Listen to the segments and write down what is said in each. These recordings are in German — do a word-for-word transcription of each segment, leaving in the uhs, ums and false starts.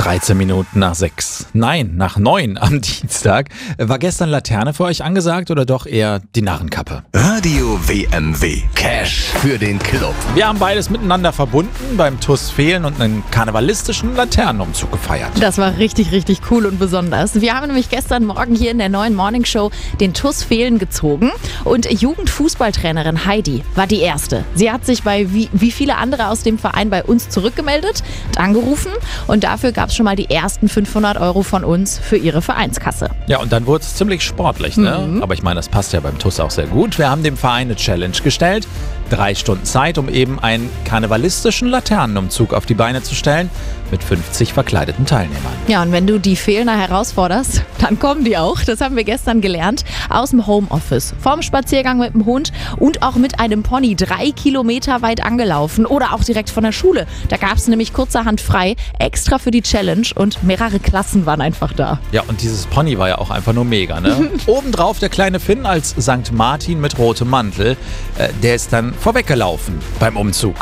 dreizehn Minuten nach sechs. Nein, nach neun am Dienstag. War gestern Laterne für euch angesagt oder doch eher die Narrenkappe? Radio W M W. Cash für den Club. Wir haben beides miteinander verbunden, beim T U S Fehlen und einen karnevalistischen Laternenumzug gefeiert. Das war richtig, richtig cool und besonders. Wir haben nämlich gestern Morgen hier in der neuen Morning Show den T U S Fehlen gezogen und Jugendfußballtrainerin Heidi war die Erste. Sie hat sich bei wie, wie viele andere aus dem Verein bei uns zurückgemeldet und angerufen und dafür gab es schon mal die ersten fünfhundert Euro von uns für ihre Vereinskasse. Ja, und dann wurde es ziemlich sportlich, ne? Mhm. Aber ich meine, das passt ja beim T U S auch sehr gut. Wir haben dem Verein eine Challenge gestellt. Drei Stunden Zeit, um eben einen karnevalistischen Laternenumzug auf die Beine zu stellen mit fünfzig verkleideten Teilnehmern. Ja, und wenn du die Fehlner herausforderst, dann kommen die auch. Das haben wir gestern gelernt aus dem Homeoffice. Vorm Spaziergang mit dem Hund und auch mit einem Pony drei Kilometer weit angelaufen oder auch direkt von der Schule. Da gab es nämlich kurzerhand frei, extra für die Challenge und mehrere Klassen waren einfach da. Ja, und dieses Pony war ja auch einfach nur mega, ne? Obendrauf der kleine Finn als Sankt Martin mit rotem Mantel. Äh, der ist dann vorweggelaufen beim Umzug.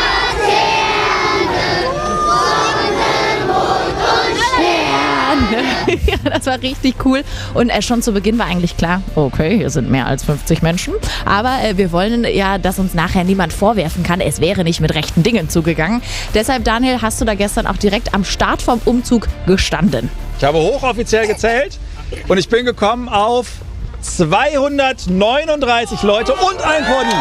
Ja, das war richtig cool. Und äh, schon zu Beginn war eigentlich klar, okay, hier sind mehr als fünfzig Menschen. Aber äh, wir wollen ja, dass uns nachher niemand vorwerfen kann, es wäre nicht mit rechten Dingen zugegangen. Deshalb, Daniel, hast du da gestern auch direkt am Start vom Umzug gestanden. Ich habe hochoffiziell gezählt und ich bin gekommen auf zweihundertneununddreißig Leute und ein Pony.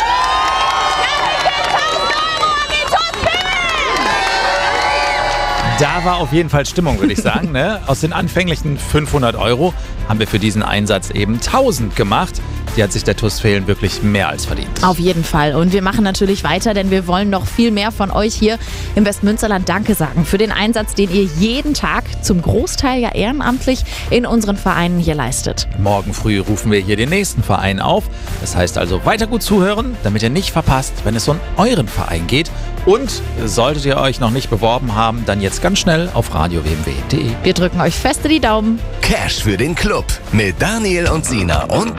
Da war auf jeden Fall Stimmung, würde ich sagen. Ne? Aus den anfänglichen fünfhundert Euro haben wir für diesen Einsatz eben tausend gemacht. Die hat sich der T U S Fehlen wirklich mehr als verdient. Auf jeden Fall. Und wir machen natürlich weiter, denn wir wollen noch viel mehr von euch hier im Westmünsterland Danke sagen für den Einsatz, den ihr jeden Tag, zum Großteil ja ehrenamtlich, in unseren Vereinen hier leistet. Morgen früh rufen wir hier den nächsten Verein auf. Das heißt also weiter gut zuhören, damit ihr nicht verpasst, wenn es um euren Verein geht. Und solltet ihr euch noch nicht beworben haben, dann jetzt ganz schnell auf radio w m w punkt d e. Wir drücken euch feste die Daumen. Cash für den Club mit Daniel und Sina und